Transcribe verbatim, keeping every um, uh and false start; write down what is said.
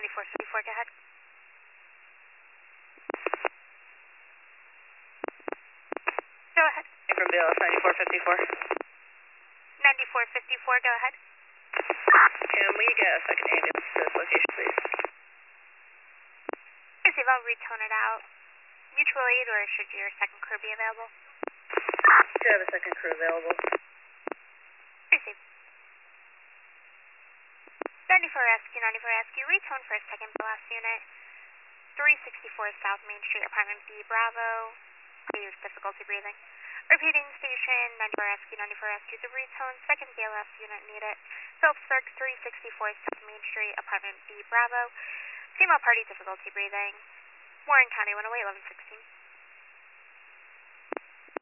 ninety-four fifty-four, go ahead. Go ahead. From B L S ninety-four fifty-four. ninety-four fifty-four, go ahead. Can we get a second ambulance to this location, please? Receive, I'll retone it out. Mutual aid, or should your second crew be available? Do have a second crew available. Receive. ninety-four rescue, ninety-four rescue, retone for a second B L S unit. three sixty-four South Main Street, apartment B, Bravo. Use difficulty breathing. Repeating station, ninety-four rescue, ninety-four rescue, the retone, second B L S unit needed. Phillipsburg, three sixty-four South Main Street, apartment B, Bravo. Female party, difficulty breathing. Warren County, one oh eight, eleven sixteen.